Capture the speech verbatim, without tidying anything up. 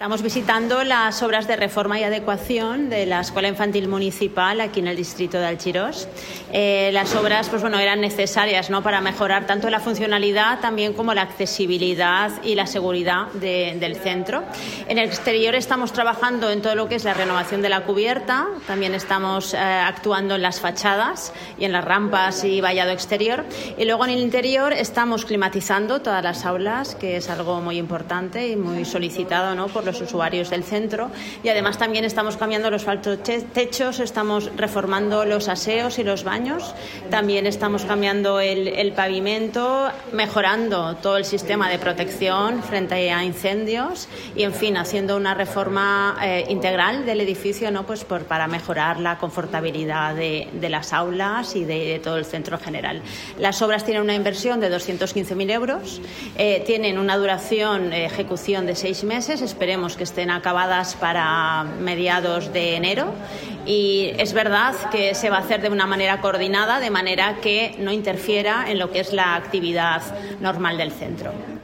Estamos visitando las obras de reforma y adecuación de la Escuela Infantil Municipal aquí en el distrito de Alchirós. Eh, las obras pues, bueno, eran necesarias, ¿no?, para mejorar tanto la funcionalidad también como la accesibilidad y la seguridad de, del centro. En el exterior estamos trabajando en todo lo que es la renovación de la cubierta, también estamos eh, actuando en las fachadas y en las rampas y vallado exterior. Y luego en el interior estamos climatizando todas las aulas, que es algo muy importante y muy solicitado, ¿no?, por los usuarios del centro, y además también estamos cambiando los altos techos, estamos reformando los aseos y los baños, también estamos cambiando el, el pavimento, mejorando todo el sistema de protección frente a incendios y, en fin, haciendo una reforma eh, integral del edificio, ¿no?, pues por, para mejorar la confortabilidad de, de las aulas y de, de todo el centro en general. Las obras tienen una inversión de doscientos quince mil euros, eh, tienen una duración, eh, ejecución de seis meses, esperemos que estén acabadas para mediados de enero, y es verdad que se va a hacer de una manera coordinada, de manera que no interfiera en lo que es la actividad normal del centro.